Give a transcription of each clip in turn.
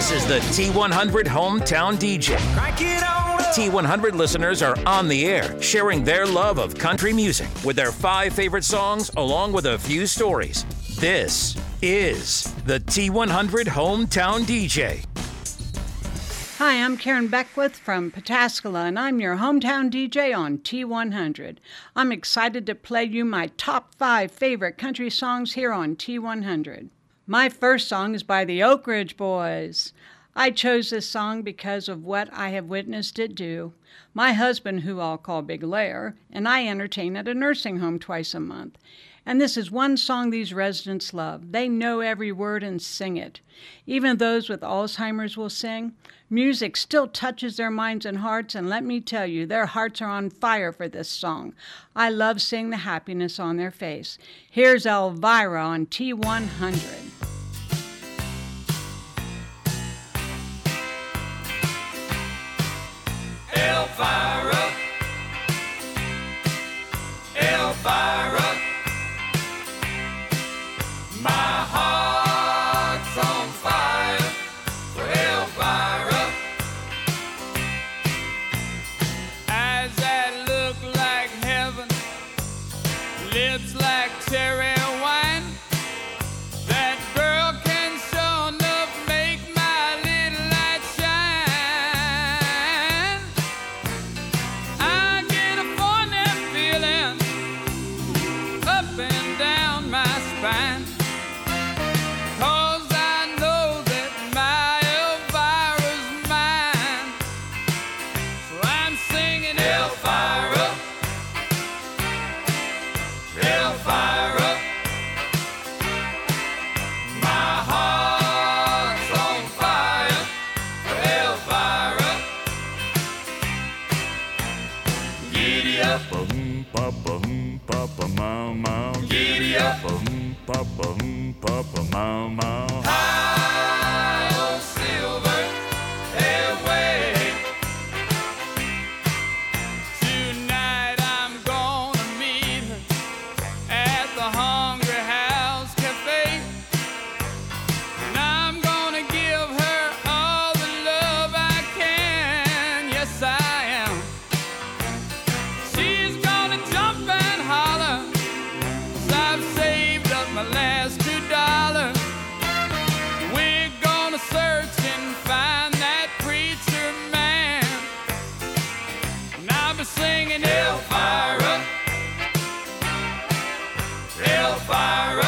This is the T100 Hometown DJ. T100 listeners are on the air, sharing their love of country music with their 5 favorite songs, along with a few stories. This is the T100 Hometown DJ. Hi, I'm Karen Beckwith from Pataskala, and I'm your hometown DJ on T100. I'm excited to play you my top 5 favorite country songs here on T100. My first song is by the Oak Ridge Boys. I chose this song because of what I have witnessed it do. My husband, who I'll call Big Lair, and I entertain at a nursing home twice a month. And this is one song these residents love. They know every word and sing it. Even those with Alzheimer's will sing. Music still touches their minds and hearts, and let me tell you, their hearts are on fire for this song. I love seeing the happiness on their face. Here's Elvira on T100. Elvira, Elvira, my heart's on fire for Elvira. Eyes that look like heaven, lips like cherry wine. That girl can sure enough make my little light shine. I get a funny feeling up and down my spine. High on silver airway. Tonight I'm gonna meet her at the Hungry House Cafe, and I'm gonna give her all the love I can. Yes, I am. She's gonna jump and holler, 'cause I've saved up my last $2. We're gonna search and find that preacher man, and I'll be singing Elvira, Elvira,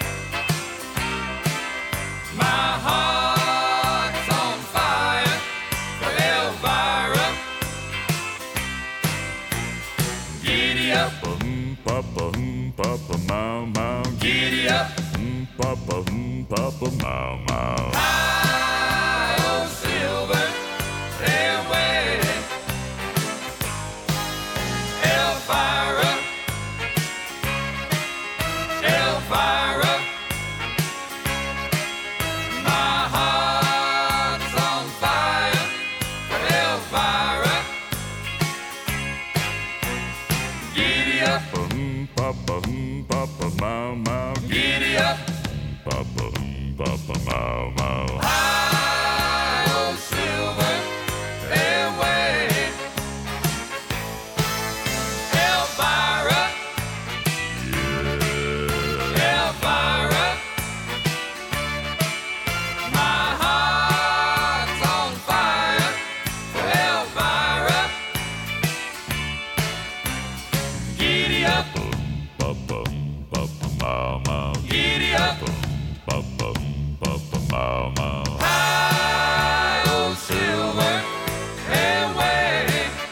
my heart's on fire for Elvira. Giddy up, giddy up, high on silver airway. Elvira, Elvira, my heart's on fire for Elvira. Giddy up, giddy up, high on silver airway. Elvira, Elvira, my heart's on fire for Elvira. Giddy up, giddy up, high on silver airway.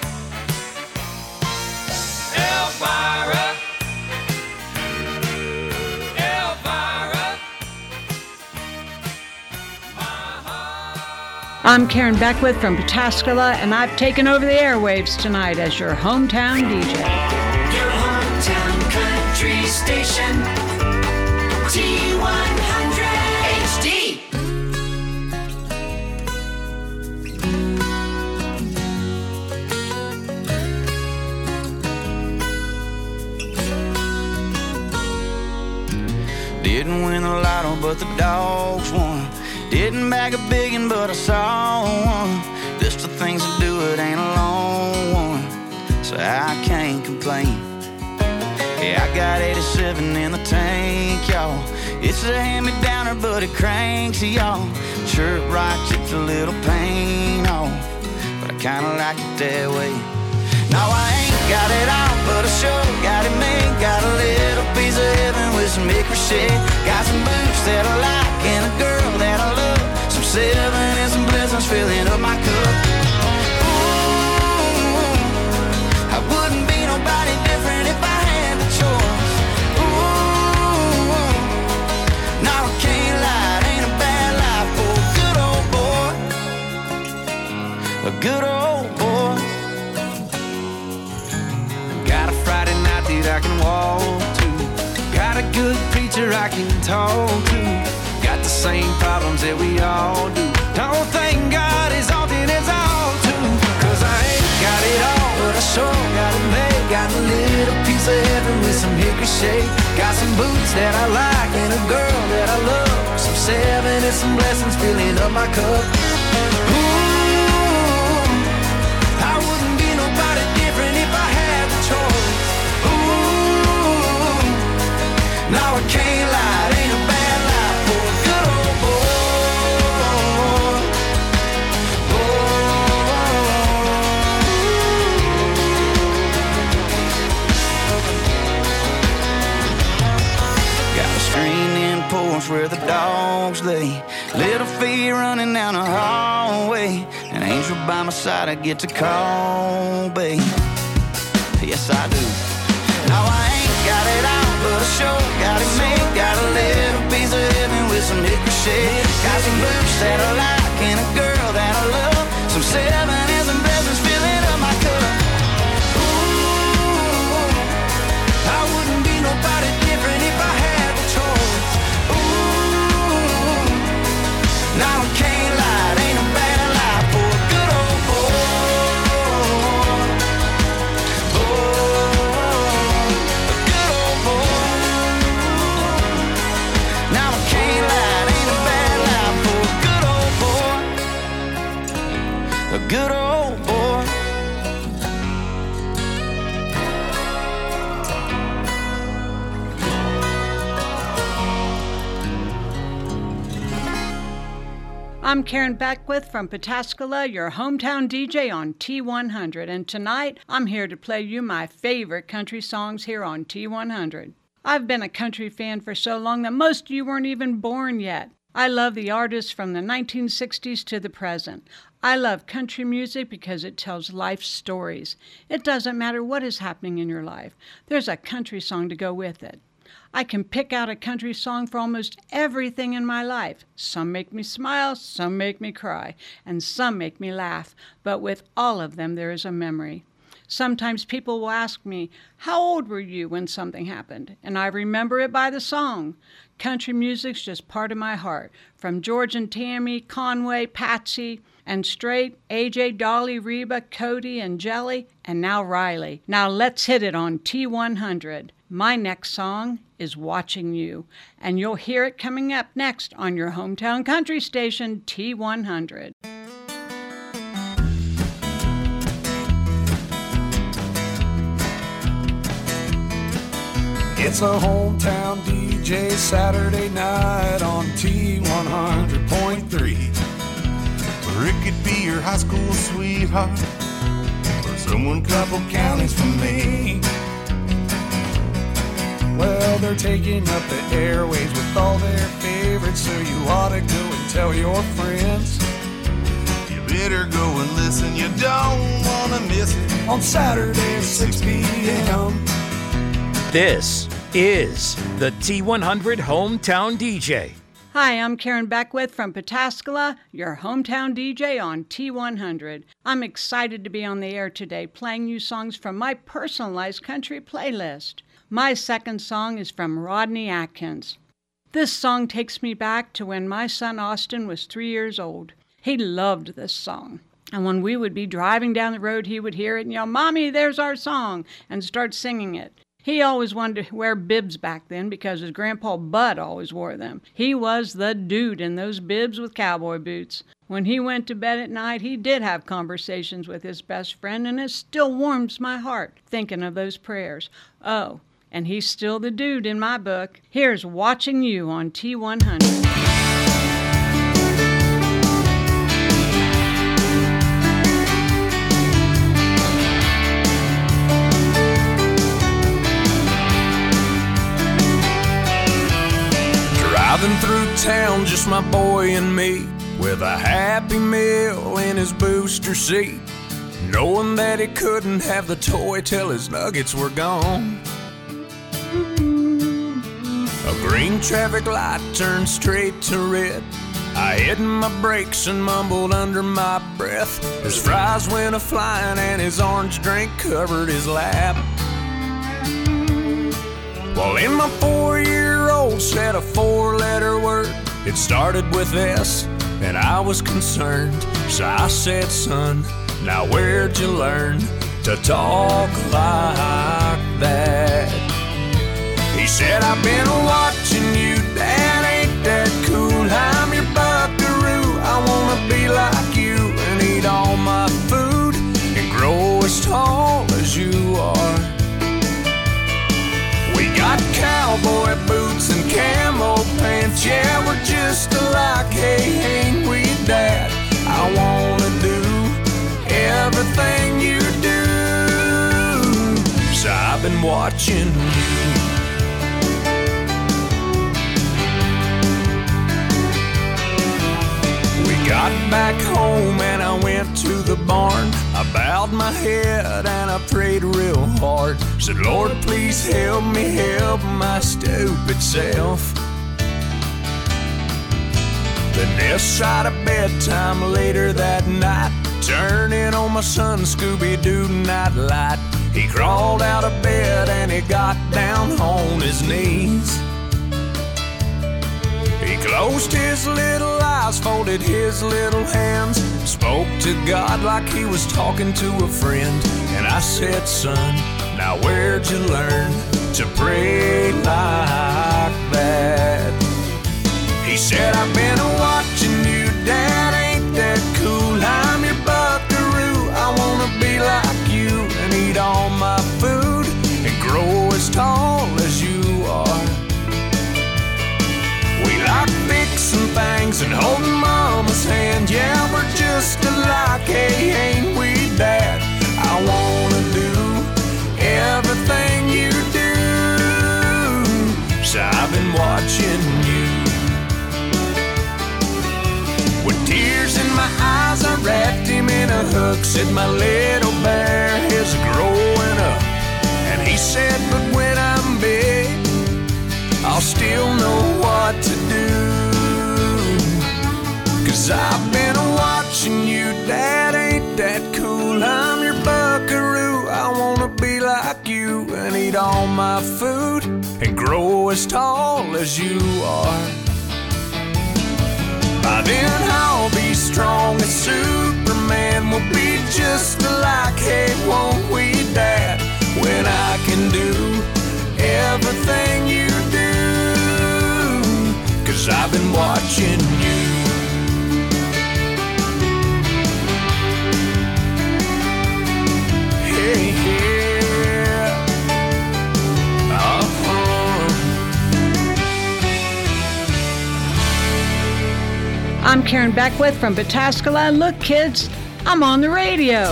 Elvira, Elvira, I'm Karen Beckwith from Pataskala, and I've taken over the airwaves tonight as your hometown DJ. Your hometown country station, T100 HD. Didn't win the lotto, but the dogs won. Didn't bag a biggin', but I saw one. Just the things to do, it ain't a long one, so I can't complain. Yeah, I got 87 in the tank, y'all. It's a hand-me-downer, but it cranks, y'all. Sure, it rocks, it's a little pain off, but I kinda like it that way. Now I ain't got it all, but I sure got it made. Got a little piece of heaven with some hickory shade. Got some boots that I like and a girl that I love. Some 7 and some blessings filling up my cup. Ooh, I wouldn't be nobody different if I had the choice. Ooh, no, I can't lie, it ain't a bad life for a good old boy. A good old boy. Got a Friday night that I can walk to. Got a good preacher I can talk to. Got the same problems that we all do. Don't thank God as often as I ought to. Cause I ain't got it all, but I sure got it made. Got a little piece of heaven with some hickory shade. Got some boots that I like and a girl that I love. Some 7 and some blessings filling up my cup. Ooh, I wouldn't be nobody different if I had the choice. Ooh, no, I can't lie, it ain't a bad life for a good old boy. Got a screen-in porch where the dogs lay. Little feet running down the hallway. An angel by my side I get to call, babe. Yes, I do. Now I ain't got it all, but I sure got it made. Got a little piece of heaven with some hickory shade. Got some boots that I like and a girl that I love. Some 7 and some blessings filling up my cup. Ooh, I wouldn't be nobody different if I had the choice. Ooh, now I can't lie, it ain't a bad life for a good old boy. A good old boy. I'm Karen Beckwith from Pataskala, your hometown DJ on T100, and tonight I'm here to play you my favorite country songs here on T100. I've been a country fan for so long that most of you weren't even born yet. I love the artists from the 1960s to the present. I love country music because it tells life stories. It doesn't matter what is happening in your life. There's a country song to go with it. I can pick out a country song for almost everything in my life. Some make me smile, some make me cry, and some make me laugh. But with all of them, there is a memory. Sometimes people will ask me, how old were you when something happened? And I remember it by the song. Country music's just part of my heart. From George and Tammy, Conway, Patsy, and straight, AJ, Dolly, Reba, Cody, and Jelly, and now Riley. Now let's hit it on T100. My next song is Watching You, and you'll hear it coming up next on your hometown country station, T100. It's a hometown DJ Saturday night on T100.3. Or it could be your high school sweetheart, or someone couple counties from me. Well, they're taking up the airwaves with all their favorites, so you ought to go and tell your friends. You better go and listen, you don't want to miss it on Saturday at 6 p.m. This is the T100 Hometown DJ. Hi, I'm Karen Beckwith from Pataskala, your hometown DJ on T100. I'm excited to be on the air today playing you songs from my personalized country playlist. My second song is from Rodney Atkins. This song takes me back to when my son Austin was 3 years old. He loved this song. And when we would be driving down the road, he would hear it and yell, "Mommy, there's our song," and start singing it. He always wanted to wear bibs back then because his grandpa Bud always wore them. He was the dude in those bibs with cowboy boots. When he went to bed at night, he did have conversations with his best friend, and it still warms my heart thinking of those prayers. Oh, and he's still the dude in my book. Here's Watching You on T100. Driving through town, just my boy and me, with a Happy Meal in his booster seat, knowing that he couldn't have the toy till his nuggets were gone. A green traffic light turned straight to red. I hit my brakes and mumbled under my breath. His fries went a-flying and his orange drink covered his lap. Well, in my 4-year-old said a 4-letter word. It started with S, and I was concerned. So I said, son, now where'd you learn to talk like that? He said, I've been watching you, Dad, ain't that cool? I'm your buckaroo, I wanna be like you and eat all my food and grow as tall as you are. We got cowboy boots and camo pants, yeah, we're just alike, hey, ain't we, Dad? I wanna do everything you do, so I've been watching you. Got back home and I went to the barn. I bowed my head and I prayed real hard. Said, Lord, please help me help my stupid self. Then this side of bedtime later that night, turning on my son Scooby-Doo nightlight. He crawled out of bed and he got down on his knees. He closed his little eyes, folded his little hands, spoke to God like he was talking to a friend. And I said, son, now where'd you learn to pray like that? He said, I've been watching you, Dad, ain't that cool? I'm your buckaroo, I wanna be like you and eat all my food and grow as tall as you are. We like fixing things and holding Mama's hand. Yeah, we're just alike, hey, ain't we, Dad? I wanna do everything you do, so I've been watching you. With tears in my eyes, I wrapped him in a hook. Said my little bear is growing up. And he said, but when I'm big, I'll still know what to do. 'Cause I've been watching you, Dad, ain't that cool? I'm your buckaroo, I wanna be like you and eat all my food and grow as tall as you are. By then I'll be strong as Superman, we'll be just alike, hey, won't we, Dad? When I can do everything you do, 'cause I've been watching you. Hey, yeah. I'm Karen Beckwith from Pataskala. Look, kids, I'm on the radio.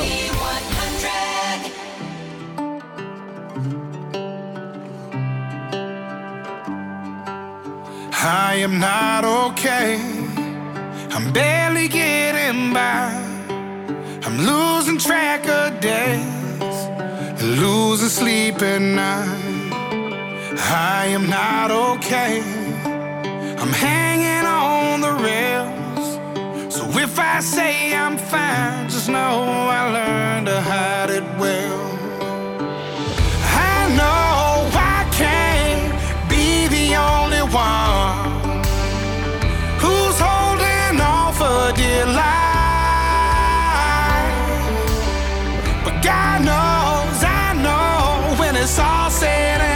I am not okay, I'm barely getting by. I'm losing track of days, losing sleep at night. I am not okay, I'm hanging on the rails. So if I say I'm fine, just know I learned to hide it well. I know I can't be the only one who's holding on for dear life. But God knows, I know, when it's all said and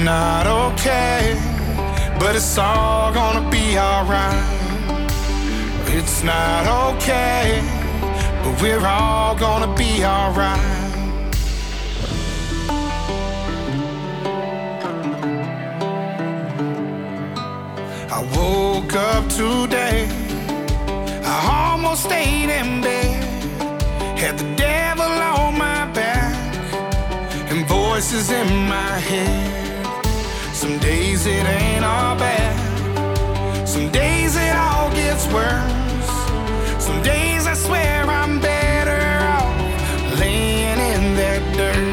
not okay, but it's all gonna be alright. It's not okay, but we're all gonna be alright. I woke up today, I almost stayed in bed, had the devil on my back and voices in my head. Some days it ain't all bad, some days it all gets worse. Some days I swear I'm better off laying in that dirt.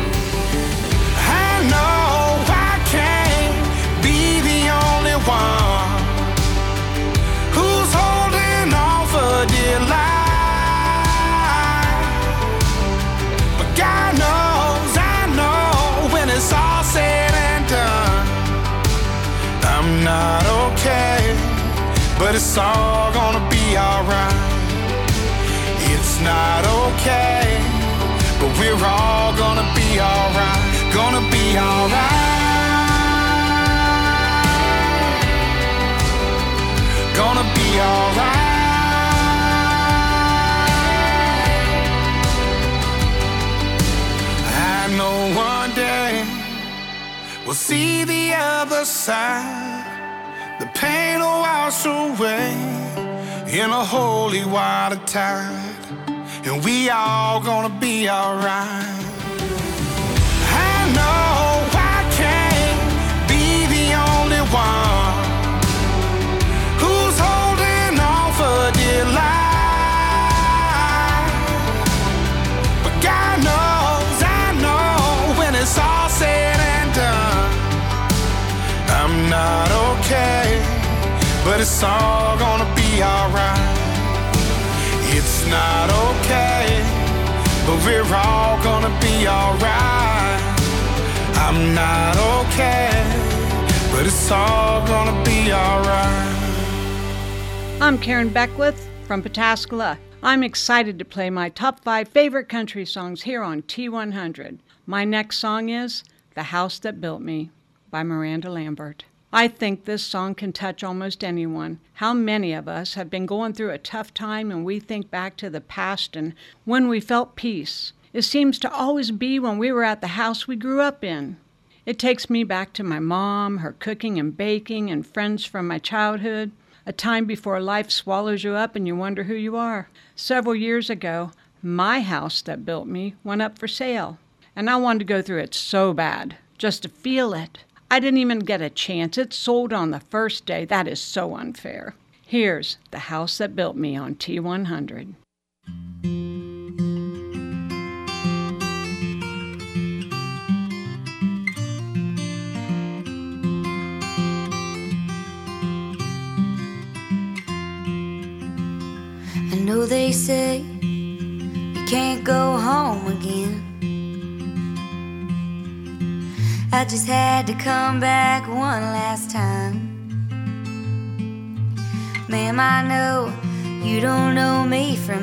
I know I can't be the only one who's holding on for dear life. But God knows, I know, when it's all said and done, I'm not okay, but it's all gonna be alright. It's not okay, but we're all gonna be alright. Gonna be alright. Gonna be alright. I know one day we'll see the other side. The pain will wash away in a holy water tide, and we all gonna be alright. I know I can't be the only one who's holding on for dear life. But God knows, I know, when it's all said and done, I'm not okay, but it's all gonna be alright. It's not okay, but we're all gonna be alright. I'm not okay, but it's all gonna be alright. I'm Karen Beckwith from Pataskala. I'm excited to play my top 5 favorite country songs here on T100. My next song is The House That Built Me by Miranda Lambert. I think this song can touch almost anyone. How many of us have been going through a tough time and we think back to the past and when we felt peace? It seems to always be when we were at the house we grew up in. It takes me back to my mom, her cooking and baking, and friends from my childhood, a time before life swallows you up and you wonder who you are. Several years ago, my house that built me went up for sale, and I wanted to go through it so bad, just to feel it. I didn't even get a chance. It sold on the first day. That is so unfair. Here's The House That Built Me on T100. I know they say you can't go home again. I just had to come back one last time. Ma'am, I know you don't know me from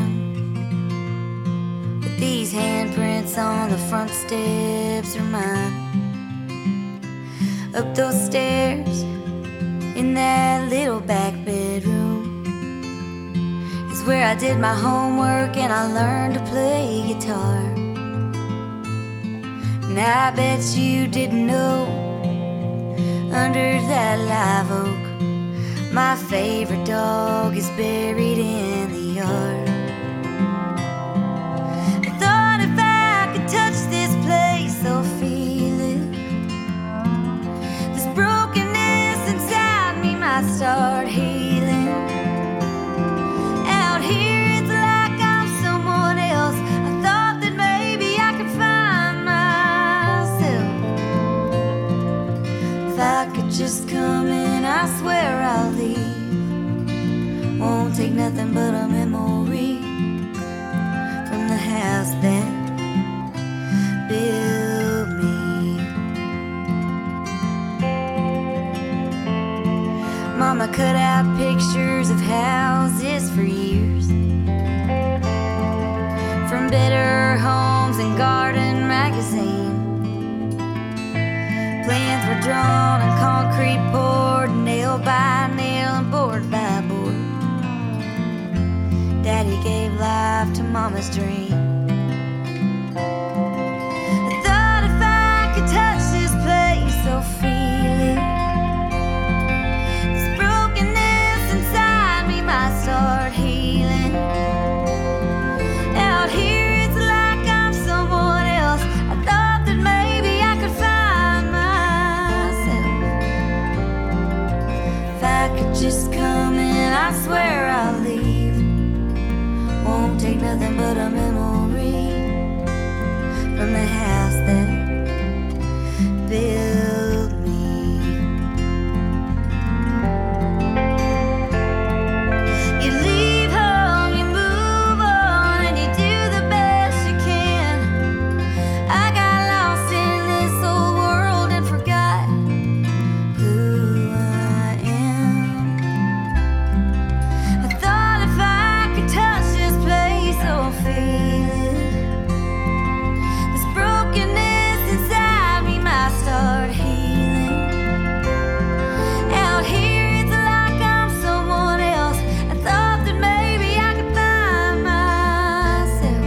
Adam, but these handprints on the front steps are mine. Up those stairs in that little back bedroom is where I did my homework and I learned to play guitar. And I bet you didn't know, under that live oak, my favorite dog is buried in the yard. I thought if I could touch this place, I'll feel it. This brokenness inside me might start healing. Out here it's like I'm someone else. I thought that maybe I could find myself. If I could just come in, I swear I'll leave. Won't take nothing but a memory from the house that built me. Mama cut out pictures of houses for years, from Better Homes and Garden Magazine, playing Daddy gave life to Mama's dream. I thought if I could touch this place so freely, this brokenness inside me might start healing. Out here it's like I'm someone else. I thought that maybe I could find myself. If I could just come in, I swear I'll leave. Won't take nothing but a memory from the house that built me. You leave home, you move on, and you do the best you can. I got lost in this old world and forgot who I am. I thought if I could touch this place so feel it, this brokenness inside me might start healing. Out here it's like I'm someone else. I thought that maybe I could find myself.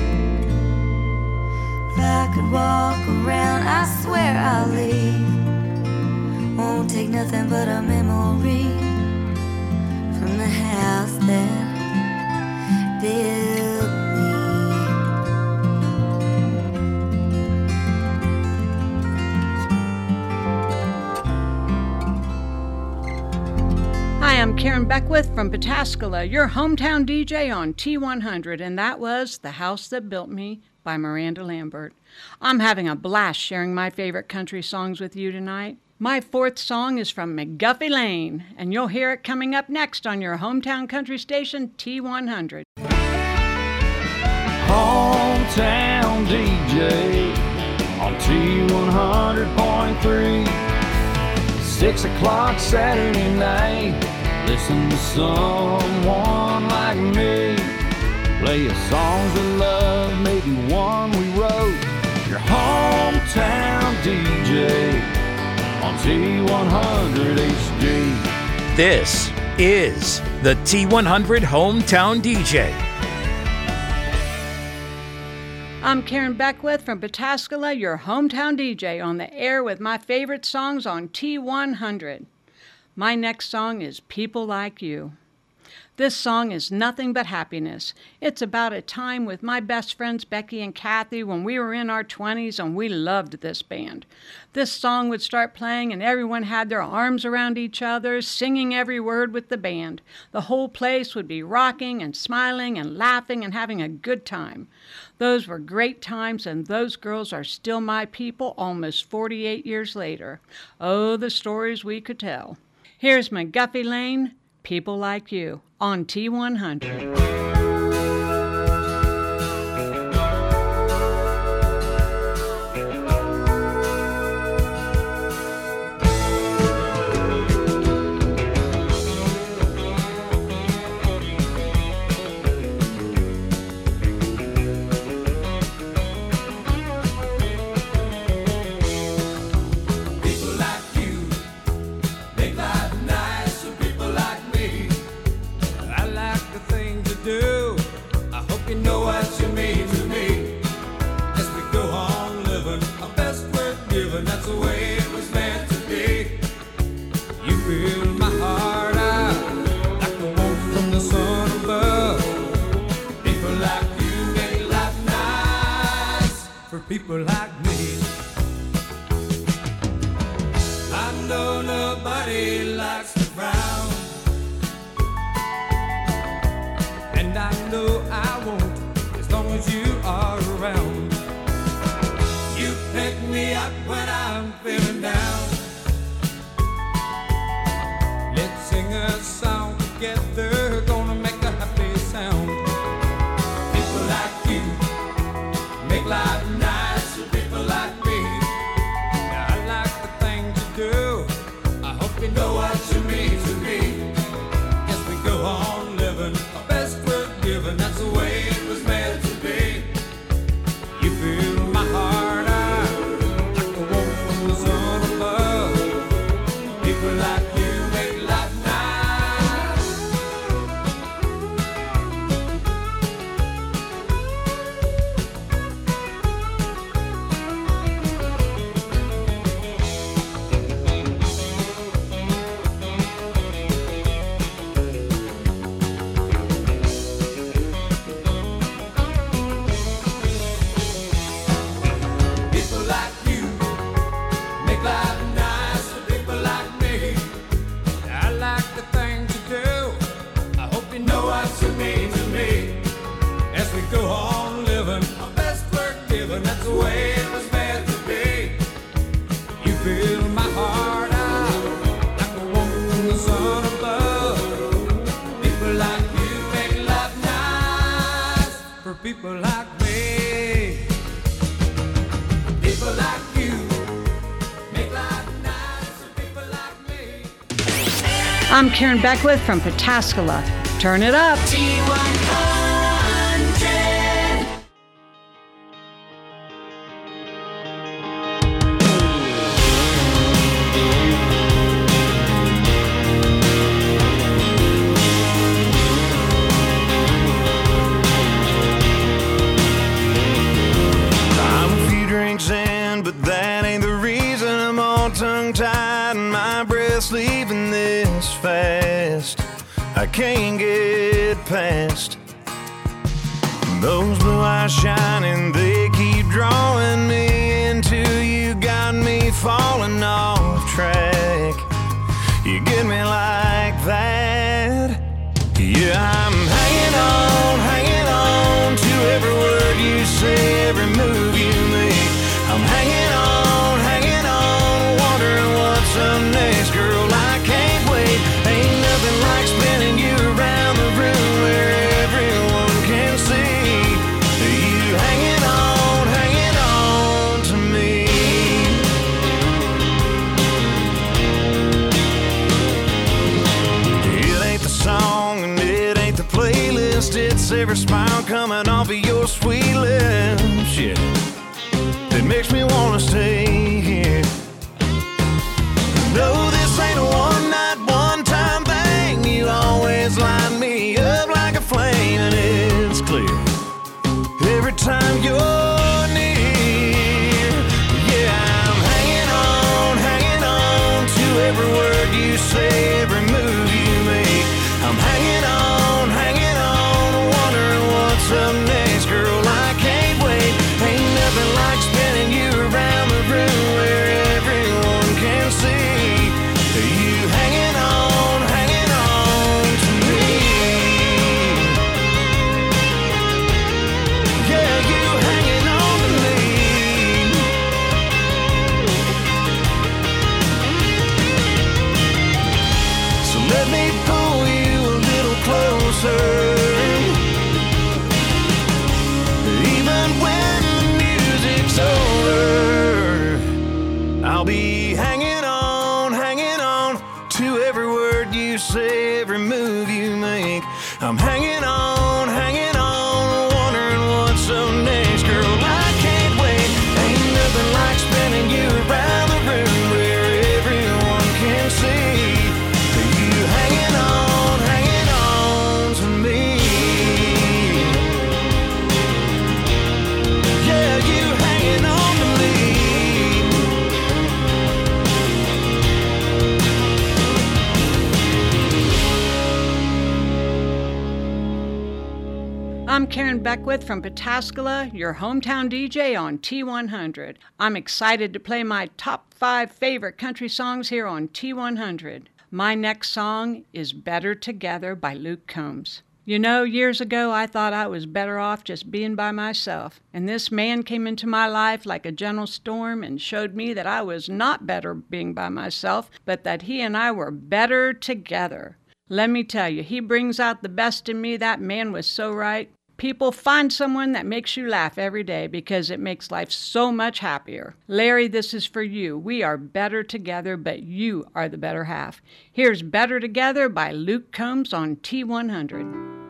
If I could walk around, I swear I'll leave. Won't take nothing but a memory from the house that built me. Hi, I'm Karen Beckwith from Pataskala, your hometown DJ on T100, and that was The House That Built Me by Miranda Lambert. I'm having a blast sharing my favorite country songs with you tonight. My fourth song is from McGuffey Lane, and you'll hear it coming up next on your hometown country station, T100. Hometown DJ on T100.3. 6 o'clock Saturday night. Listen to someone like me. Play us songs of love, maybe one we wrote. Your hometown DJ on T100 HD. This is the T100 Hometown DJ. I'm Karen Beckwith from Pataskala, your hometown DJ on the air with my favorite songs on T100. My next song is People Like You. This song is nothing but happiness. It's about a time with my best friends Becky and Kathy when we were in our 20s and we loved this band. This song would start playing and everyone had their arms around each other, singing every word with the band. The whole place would be rocking and smiling and laughing and having a good time. Those were great times, and those girls are still my people almost 48 years later. Oh, the stories we could tell. Here's McGuffey Lane, People Like You, on T100. People like me, I know nobody likes to frown, and I know I won't as long as you are around. You pick me up when I'm feeling down. Let's sing a song together, gonna make a happy sound. People like you make life nice. People much you mean to me. As we go on living, our best work given, that's the way it was meant to be. You fill my heart out like a woman from the sun above. People like you make life nice for people like me. People like you make life nice for people like me. I'm Karen Beckwith from Pataskala. Turn it up. T100. I'm a few drinks in, but that ain't the reason I'm all tongue-tied and my breath's leaving this fast. I can't get past those blue eyes shining, they keep drawing me into you, got me falling off track. You get me like that. Yeah, I'm hanging on to every word you say, every move you make. I'm hanging on, wondering what's up next, girl. I can't wait. Ain't nothing like spinning you around the room where everyone can see you hanging on to me. It ain't the song and it ain't the playlist, it's every smile coming off of your sweet lips, yeah, that makes me wanna stay here. No, this ain't a one-night, one-time thing. You always light me up like a flame, and it's clear every time you're near. Yeah, I'm hanging on to every word you say, every move you make. I'm hanging on, wondering what's up next, girl. I can't wait. Ain't nothing like spinning you around the room where everyone can see you hanging on to me. Yeah, you hanging on to me. So let me pull you a little closer. Even when the music's over, I'll be hanging on to every word you say, every move you make. I'm hanging on, wondering what's up next, girl. I can't wait. Ain't nothing like spinning you around the room where everyone can see you hanging on to me. Yeah, you hanging on to me. I'm Karen Beckwith from Pataskala, your hometown DJ on T100. I'm excited to play my top 5 favorite country songs here on T100. My next song is Better Together by Luke Combs. You know, years ago I thought I was better off just being by myself, and this man came into my life like a gentle storm and showed me that I was not better being by myself, but that he and I were better together. Let me tell you, he brings out the best in me. That man was so right. People, find someone that makes you laugh every day because it makes life so much happier. Larry, this is for you. We are better together, but you are the better half. Here's Better Together by Luke Combs on T100.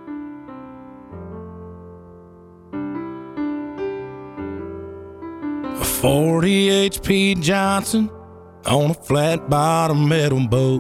A 40 HP Johnson on a flat bottom metal boat.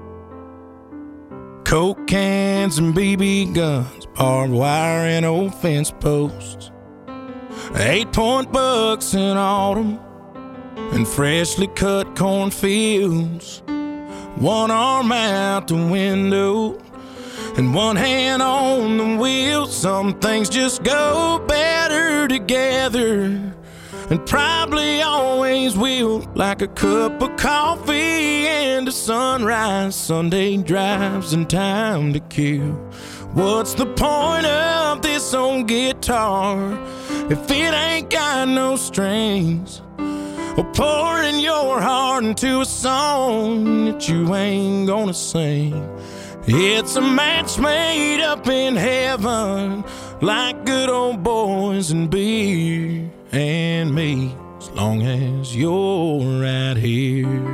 Coke cans and BB guns, barbed wire and old fence posts. 8-point bucks in autumn and freshly cut cornfields. One arm out the window and one hand on the wheel. Some things just go better together, and probably always will. Like a cup of coffee and a sunrise, Sunday drives and time to kill. What's the point of this old guitar if it ain't got no strings? Or pouring your heart into a song that you ain't gonna sing. It's a match made up in heaven, like good old boys and beer and me, as long as you're right here.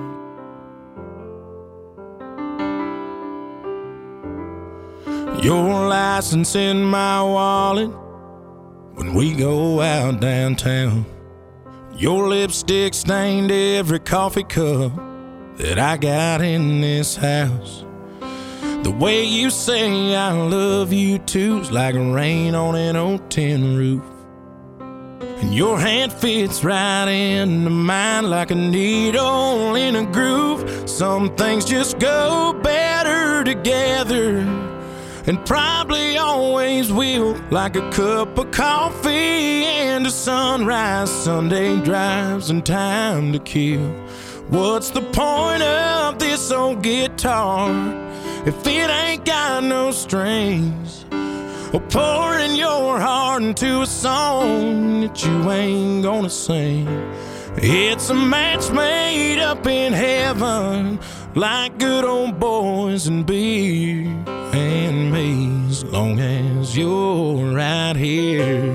Your license in my wallet when we go out downtown. Your lipstick stained every coffee cup that I got in this house. The way you say I love you too's like rain on an old tin roof. And your hand fits right into mine like a needle in a groove. Some things just go better together, and probably always will, like a cup of coffee and a sunrise, Sunday drives and time to kill. What's the point of this old guitar if it ain't got no strings? Or pouring your heart into a song that you ain't gonna sing. It's a match made up in heaven, like good old boys and beer and me, as long as you're right here.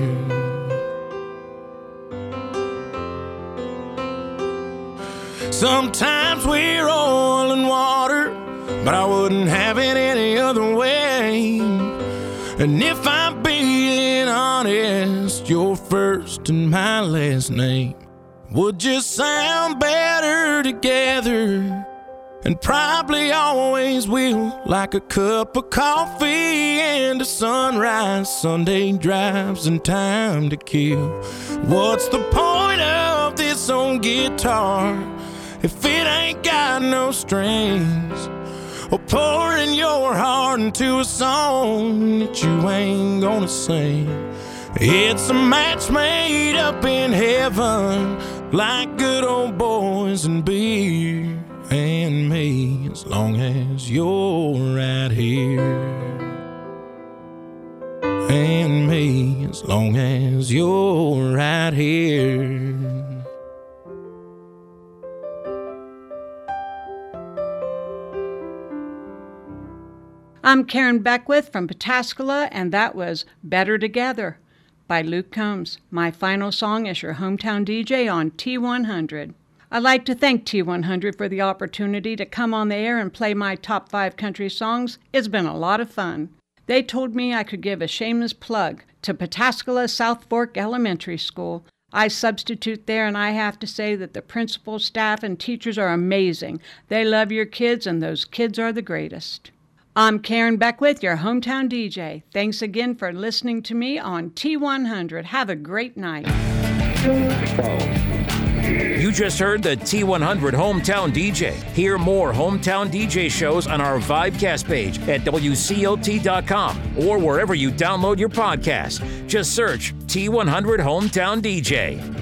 Sometimes we're oil and water, but I wouldn't have it any other way. And if I'm being honest, your first and my last name would just sound better together, and probably always will, like a cup of coffee and a sunrise, Sunday drives and time to kill. What's the point of this old guitar if it ain't got no strings? Or pouring your heart into a song that you ain't gonna sing. It's a match made up in heaven, like good old boys and beer and me, as long as you're right here. And me, as long as you're right here. I'm Karen Beckwith from Pataskala, and that was Better Together by Luke Combs. My final song as your hometown DJ on T100. I'd like to thank T100 for the opportunity to come on the air and play my top 5 country songs. It's been a lot of fun. They told me I could give a shameless plug to Pataskala South Fork Elementary School. I substitute there, and I have to say that the principal, staff, and teachers are amazing. They love your kids, and those kids are the greatest. I'm Karen Beckwith, your hometown DJ. Thanks again for listening to me on T100. Have a great night. You just heard the T100 Hometown DJ. Hear more Hometown DJ shows on our Vibecast page at WCOT.com or wherever you download your podcast. Just search T100 Hometown DJ.